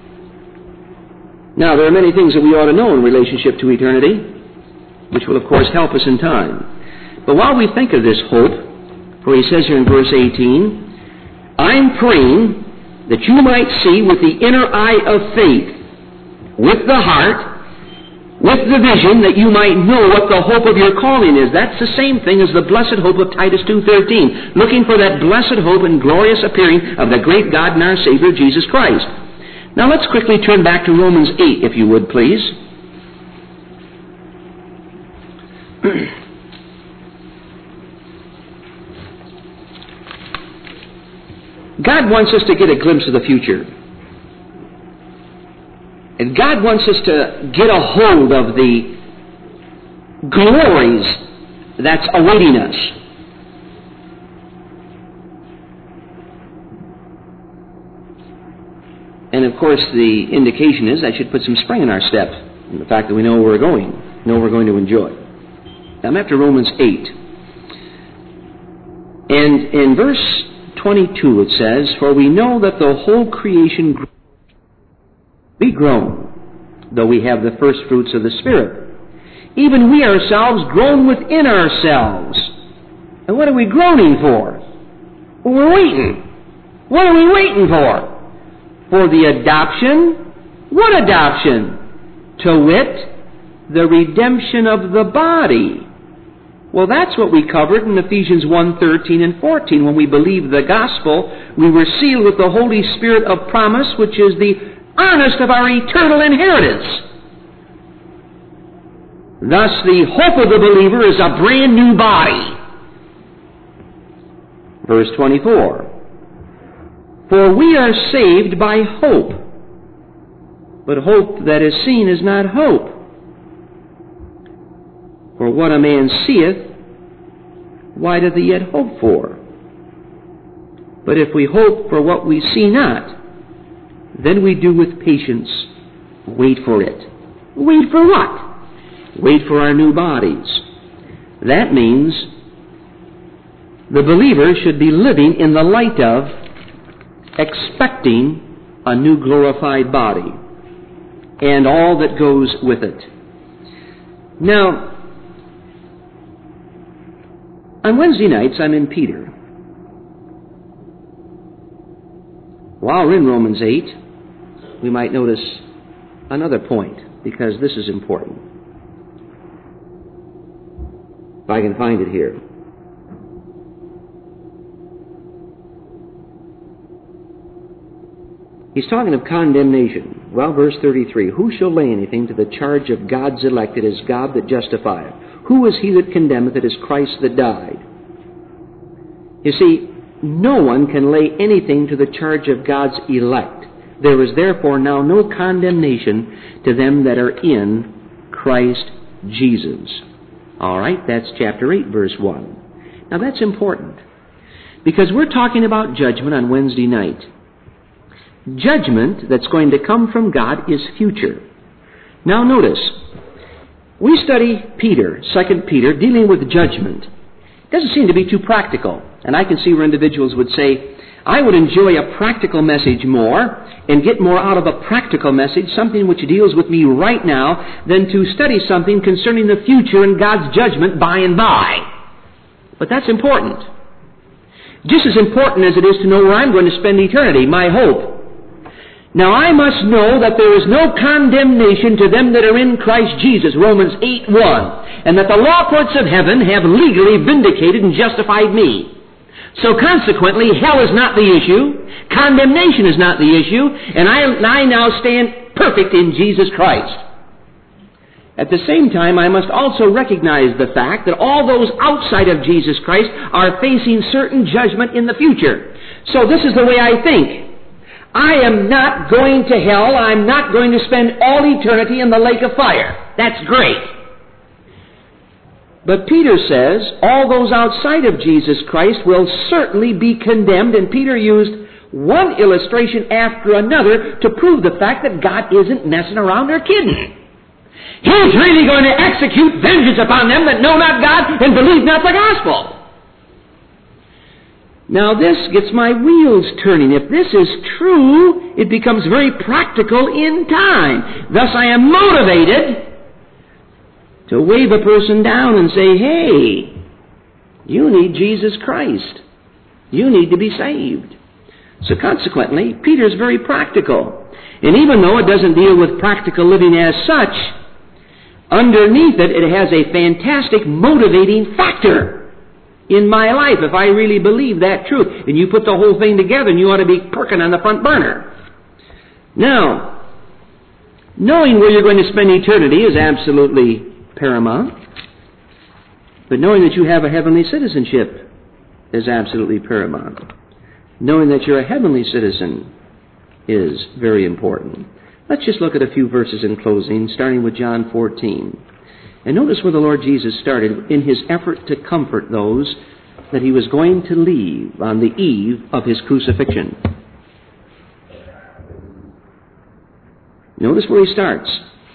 Speaker 1: Now, there are many things that we ought to know in relationship to eternity, which will, of course, help us in time. But while we think of this hope, for he says here in verse eighteen, I'm praying that you might see with the inner eye of faith, with the heart, with the vision, that you might know what the hope of your calling is. That's the same thing as the blessed hope of Titus two thirteen, looking for that blessed hope and glorious appearing of the great God and our Savior, Jesus Christ. Now let's quickly turn back to Romans eight, if you would, please. God wants us to get a glimpse of the future. And God wants us to get a hold of the glories that's awaiting us. And of course, the indication is that should put some spring in our step, in the fact that we know where we're going, know what we're going to enjoy. Now I'm after Romans eight. And in verse twenty-two it says, "For we know that the whole creation be groan, though we have the first fruits of the Spirit. Even we ourselves groan within ourselves." And what are we groaning for? Well, we're waiting. What are we waiting for? For the adoption. What adoption? To wit, the redemption of the body. Well, that's what we covered in Ephesians one thirteen and fourteen. When we believed the gospel, we were sealed with the Holy Spirit of promise, which is the earnest of our eternal inheritance. Thus, the hope of the believer is a brand new body. Verse twenty-four. "For we are saved by hope. But hope that is seen is not hope. For what a man seeth, why doth he yet hope for? But if we hope for what we see not, then we do with patience wait for it." Wait for what? Wait for our new bodies. That means the believer should be living in the light of expecting a new glorified body and all that goes with it. Now, on Wednesday nights I'm in Peter. While we're in Romans eight, we might notice another point, because this is important. If I can find it here. He's talking of condemnation. Well, verse thirty-three, "Who shall lay anything to the charge of God's elect? It is God that justifieth. Who is he that condemneth? It is Christ that died." You see, no one can lay anything to the charge of God's elect. There is therefore now no condemnation to them that are in Christ Jesus. All right, that's chapter eight, verse one. Now that's important, because we're talking about judgment on Wednesday night. Judgment that's going to come from God is future. Now notice, we study Peter, Second Peter, dealing with judgment. It doesn't seem to be too practical. And I can see where individuals would say, I would enjoy a practical message more and get more out of a practical message, something which deals with me right now, than to study something concerning the future and God's judgment by and by. But that's important. Just as important as it is to know where I'm going to spend eternity, my hope. Now I must know that there is no condemnation to them that are in Christ Jesus, Romans eight one, and that the law courts of heaven have legally vindicated and justified me. So consequently, hell is not the issue, condemnation is not the issue, and I, I now stand perfect in Jesus Christ. At the same time, I must also recognize the fact that all those outside of Jesus Christ are facing certain judgment in the future. So this is the way I think. I am not going to hell. I'm not going to spend all eternity in the lake of fire. That's great. But Peter says all those outside of Jesus Christ will certainly be condemned, and Peter used one illustration after another to prove the fact that God isn't messing around or kidding. He's really going to execute vengeance upon them that know not God and believe not the gospel. Now this gets my wheels turning. If this is true, it becomes very practical in time. Thus I am motivated to wave a person down and say, hey, you need Jesus Christ. You need to be saved. So consequently, Peter's very practical. And even though it doesn't deal with practical living as such, underneath it, it has a fantastic motivating factor in my life, if I really believe that truth. And you put the whole thing together and you ought to be perking on the front burner. Now, knowing where you're going to spend eternity is absolutely paramount. But knowing that you have a heavenly citizenship is absolutely paramount. knowing that you're a heavenly citizen is very important. Let's just look at a few verses in closing, starting with John fourteen. And notice where the Lord Jesus started in his effort to comfort those that he was going to leave on the eve of his crucifixion. Notice where he starts.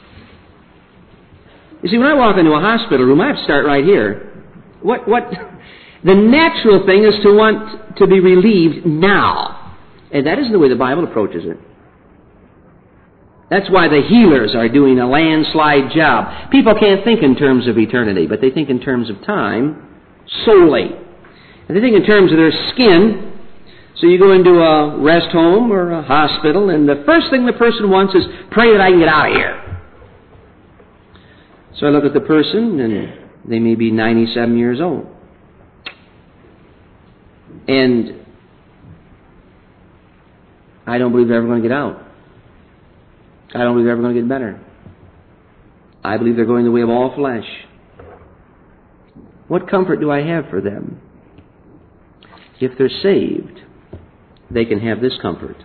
Speaker 1: You see, when I walk into a hospital room, I have to start right here. What, what, the natural thing is to want to be relieved now. And that isn't the way the Bible approaches it. That's why the healers are doing a landslide job. People can't think in terms of eternity, but they think in terms of time solely. And they think in terms of their skin. So you go into a rest home or a hospital, and the first thing the person wants is, pray that I can get out of here. So I look at the person, and they may be ninety-seven years old. And I don't believe they're ever going to get out. I don't believe they're ever going to get better. I believe they're going the way of all flesh. What comfort do I have for them? If they're saved, they can have this comfort.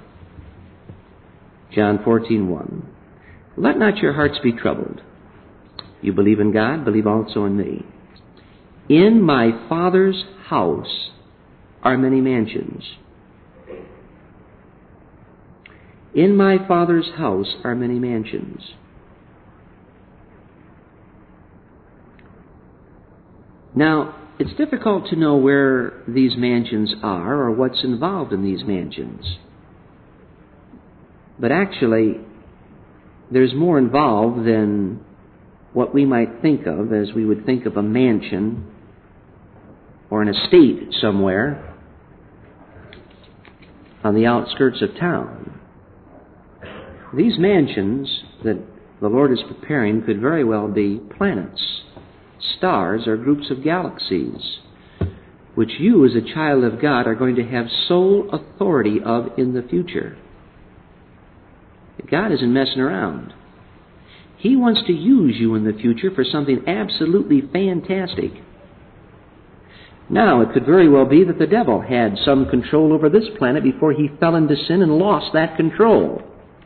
Speaker 1: John fourteen one. Let not your hearts be troubled. You believe in God, believe also in me. In my Father's house are many mansions. In my Father's house are many mansions. Now, it's difficult to know where these mansions are or what's involved in these mansions. But actually, there's more involved than what we might think of as we would think of a mansion or an estate somewhere on the outskirts of town. These mansions that the Lord is preparing could very well be planets, stars, or groups of galaxies, which you as a child of God are going to have sole authority of in the future. God isn't messing around. He wants to use you in the future for something absolutely fantastic. Now, it could very well be that the devil had some control over this planet before he fell into sin and lost that control.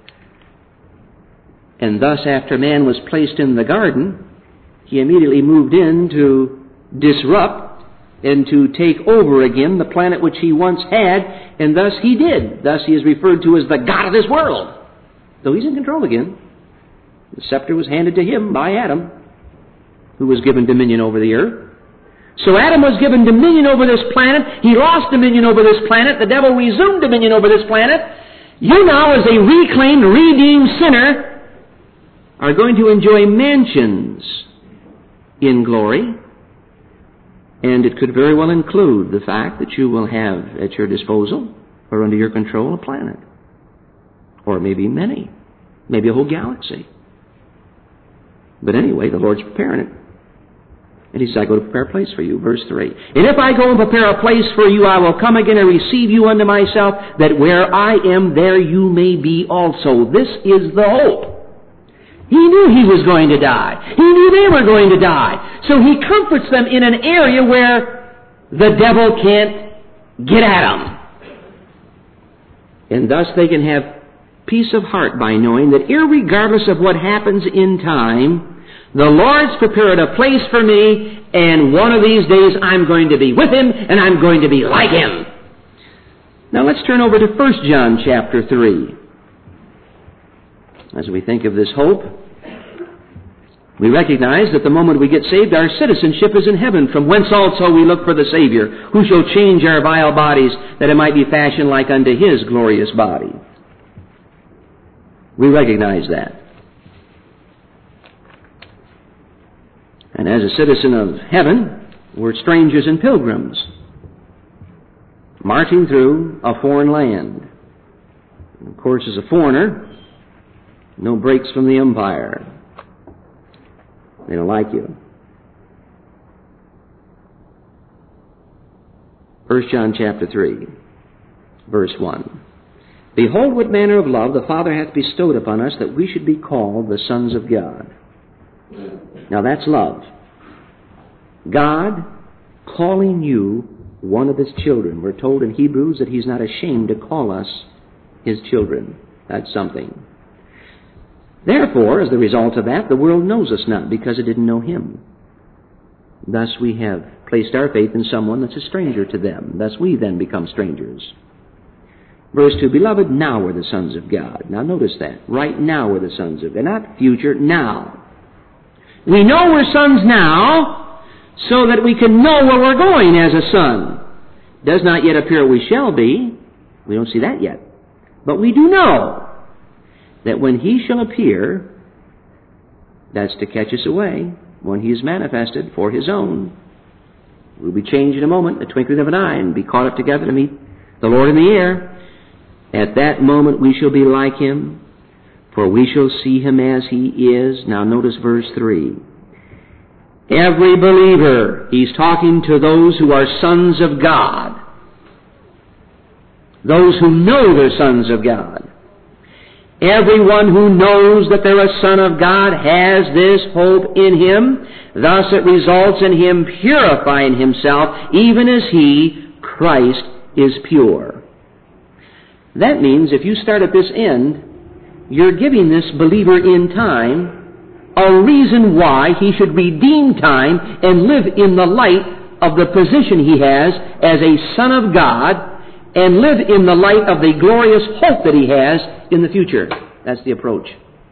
Speaker 1: And thus, after man was placed in the garden, he immediately moved in to disrupt and to take over again the planet which he once had, and thus he did. Thus he is referred to as the God of this world, though he's in control again. The scepter was handed to him by Adam, who was given dominion over the earth. So Adam was given dominion over this planet. He lost dominion over this planet. The devil resumed dominion over this planet. You now, as a reclaimed, redeemed sinner, are going to enjoy mansions in glory. And it could very well include the fact that you will have at your disposal or under your control a planet. Or maybe many. Maybe a whole galaxy. But anyway, the Lord's preparing it. And he said, I go to prepare a place for you. Verse three. And if I go and prepare a place for you, I will come again and receive you unto myself, that where I am, there you may be also. This is the hope. He knew he was going to die. He knew they were going to die. So he comforts them in an area where the devil can't get at them. And thus they can have peace of heart by knowing that irregardless of what happens in time, the Lord's prepared a place for me, and one of these days I'm going to be with Him, and I'm going to be like Him. Now let's turn over to First John chapter three. As we think of this hope, we recognize that the moment we get saved, our citizenship is in heaven, from whence also we look for the Savior, who shall change our vile bodies, that it might be fashioned like unto His glorious body. We recognize that. And as a citizen of heaven, we're strangers and pilgrims, marching through a foreign land. And of course, as a foreigner, no breaks from the empire. They don't like you. First John chapter three, verse one. Behold what manner of love the Father hath bestowed upon us, that we should be called the sons of God. Now that's love. God calling you one of his children. We're told in Hebrews that he's not ashamed to call us his children. That's something. Therefore, as the result of that, the world knows us not because it didn't know him. Thus we have placed our faith in someone that's a stranger to them. Thus we then become strangers. Verse two, Beloved, now we're the sons of God. Now notice that. Right now we're the sons of God. Not future, now. We know we're sons now so that we can know where we're going as a son. Does not yet appear we shall be. We don't see that yet. But we do know that when he shall appear, that's to catch us away, when he is manifested for his own. We'll be changed in a moment, the twinkling of an eye, and be caught up together to meet the Lord in the air. At that moment we shall be like him, for we shall see him as he is. Now notice verse three. Every believer, he's talking to those who are sons of God, those who know they're sons of God. Everyone who knows that they're a son of God has this hope in him. Thus it results in him purifying himself, even as he, Christ, is pure. That means if you start at this end, you're giving this believer in time a reason why he should redeem time and live in the light of the position he has as a son of God, and live in the light of the glorious hope that he has in the future. That's the approach.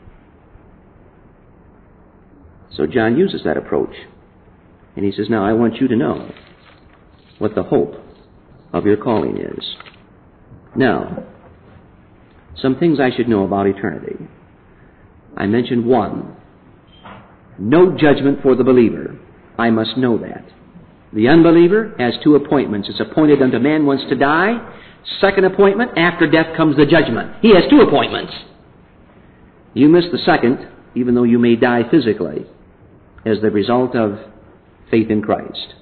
Speaker 1: So John uses that approach. And he says, now I want you to know what the hope of your calling is. Now, some things I should know about eternity. I mentioned one. No judgment for the believer. I must know that. The unbeliever has two appointments. It's appointed unto man once to die. Second appointment, after death comes the judgment. He has two appointments. You miss the second, even though you may die physically, as the result of faith in Christ.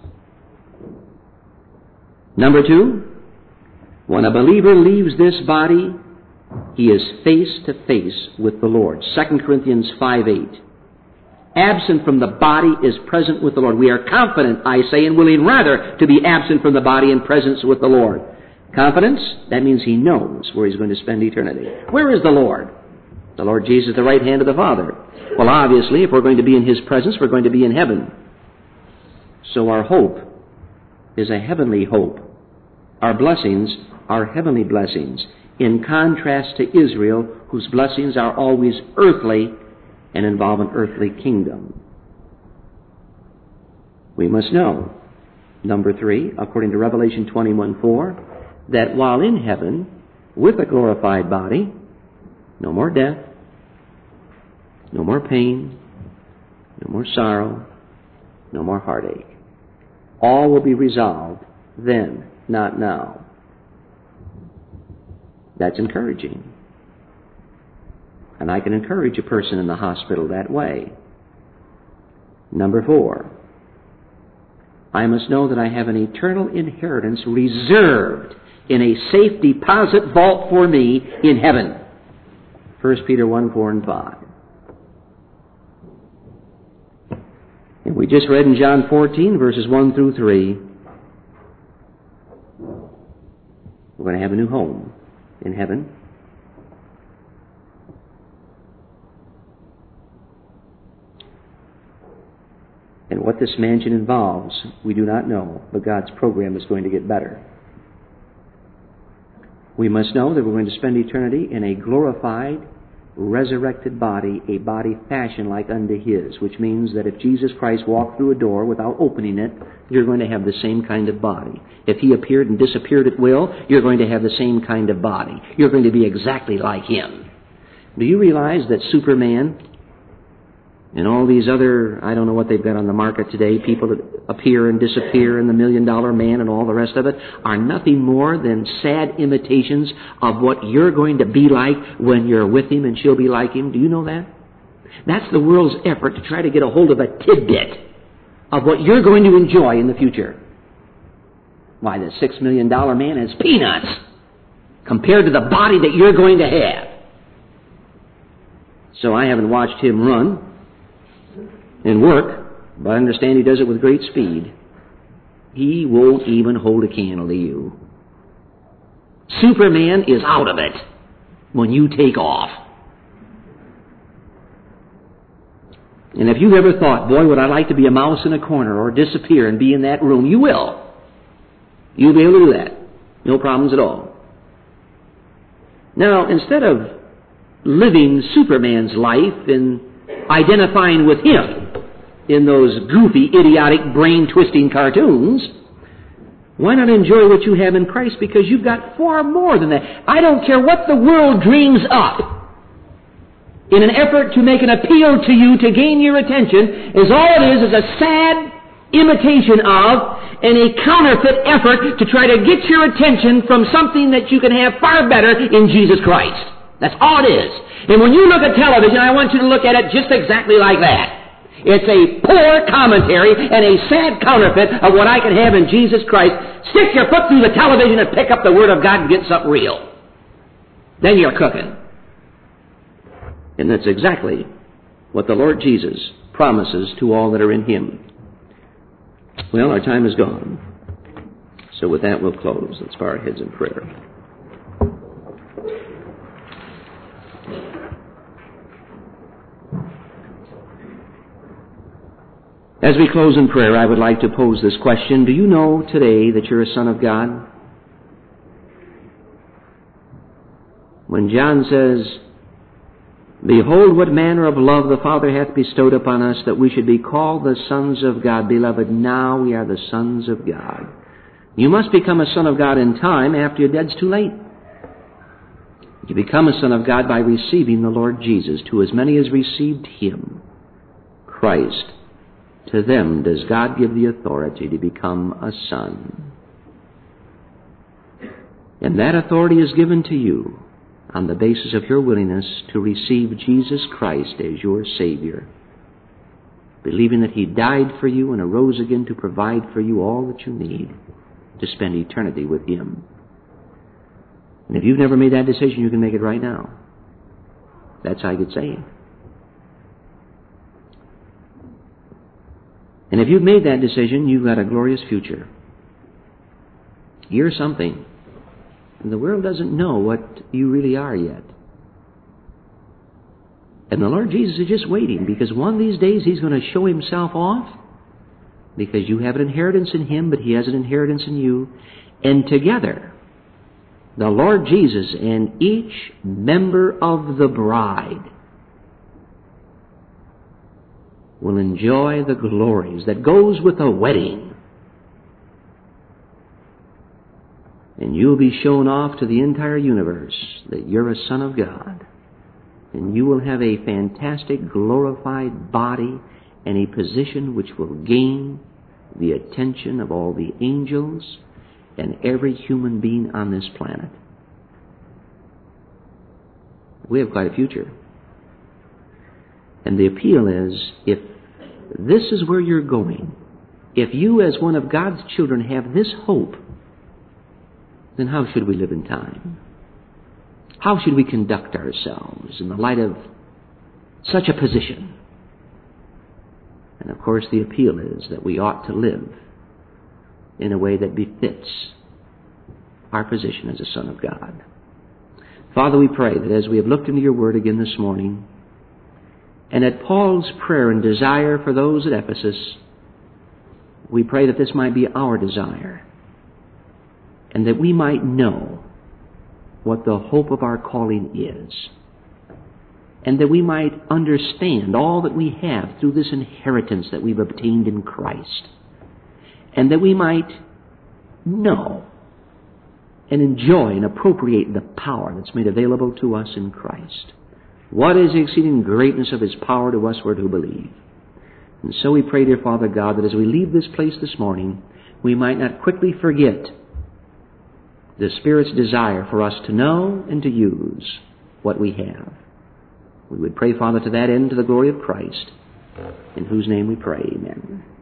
Speaker 1: Number two, when a believer leaves this body, he is face to face with the Lord. Second Corinthians five eight. Absent from the body is present with the Lord. We are confident, I say, and willing rather to be absent from the body and presence with the Lord. Confidence, that means he knows where he's going to spend eternity. Where is the Lord? The Lord Jesus, the right hand of the Father. Well, obviously, if we're going to be in his presence, we're going to be in heaven. So our hope is a heavenly hope. Our blessings are heavenly blessings, in contrast to Israel, whose blessings are always earthly and involve an earthly kingdom. We must know, number three, according to Revelation twenty-one four, that while in heaven, with a glorified body, no more death, no more pain, no more sorrow, no more heartache. All will be resolved then, not now. That's encouraging. And I can encourage a person in the hospital that way. Number four, I must know that I have an eternal inheritance reserved in a safe deposit vault for me in heaven. First Peter one, four, and five. And we just read in John fourteen, verses one through three, we're going to have a new home in heaven. And what this mansion involves, we do not know, but God's program is going to get better. We must know that we're going to spend eternity in a glorified, resurrected body, a body fashioned like unto his, which means that if Jesus Christ walked through a door without opening it, you're going to have the same kind of body. If he appeared and disappeared at will, you're going to have the same kind of body. You're going to be exactly like him. Do you realize that Superman and all these other, I don't know what they've got on the market today, people that appear and disappear, and the Million Dollar Man and all the rest of it, are nothing more than sad imitations of what you're going to be like when you're with him and she'll be like him? Do you know that? That's the world's effort to try to get a hold of a tidbit of what you're going to enjoy in the future. Why, the Six Million Dollar Man is peanuts compared to the body that you're going to have. So I haven't watched him run and work, but I understand he does it with great speed. He won't even hold a candle to you. Superman is out of it when you take off. And if you've ever thought, boy, would I like to be a mouse in a corner or disappear and be in that room, you will. You'll be able to do that. No problems at all. Now, instead of living Superman's life and identifying with him in those goofy, idiotic, brain-twisting cartoons, why not enjoy what you have in Christ? Because you've got far more than that. I don't care what the world dreams up in an effort to make an appeal to you to gain your attention, is all it is is a sad imitation of and a counterfeit effort to try to get your attention from something that you can have far better in Jesus Christ. That's all it is. And when you look at television, I want you to look at it just exactly like that. It's a poor commentary and a sad counterfeit of what I can have in Jesus Christ. Stick your foot through the television and pick up the Word of God and get something real. Then you're cooking. And that's exactly what the Lord Jesus promises to all that are in Him. Well, our time is gone. So with that, we'll close. Let's bow our heads in prayer. As we close in prayer, I would like to pose this question. Do you know today that you're a son of God? When John says, "Behold, what manner of love the Father hath bestowed upon us, that we should be called the sons of God. Beloved, now we are the sons of God." You must become a son of God in time. After you're dead, it's too late. You become a son of God by receiving the Lord Jesus. To as many as received Him, Christ, to them does God give the authority to become a son. And that authority is given to you on the basis of your willingness to receive Jesus Christ as your Savior, believing that He died for you and arose again to provide for you all that you need to spend eternity with Him. And if you've never made that decision, you can make it right now. That's how you get saved. And if you've made that decision, you've got a glorious future. You're something. And the world doesn't know what you really are yet. And the Lord Jesus is just waiting, because one of these days He's going to show Himself off, because you have an inheritance in Him, but He has an inheritance in you. And together, the Lord Jesus and each member of the bride will enjoy the glories that goes with a wedding. And you'll be shown off to the entire universe that you're a son of God. And you will have a fantastic, glorified body and a position which will gain the attention of all the angels and every human being on this planet. We have quite a future. And the appeal is, if this is where you're going, if you as one of God's children have this hope, then how should we live in time? How should we conduct ourselves in the light of such a position? And of course the appeal is that we ought to live in a way that befits our position as a son of God. Father, we pray that as we have looked into your word again this morning, and at Paul's prayer and desire for those at Ephesus, we pray that this might be our desire, and that we might know what the hope of our calling is, and that we might understand all that we have through this inheritance that we've obtained in Christ, and that we might know and enjoy and appropriate the power that's made available to us in Christ. What is the exceeding greatness of His power to us who are to believe? And so we pray, dear Father God, that as we leave this place this morning, we might not quickly forget the Spirit's desire for us to know and to use what we have. We would pray, Father, to that end, to the glory of Christ, in whose name we pray. Amen.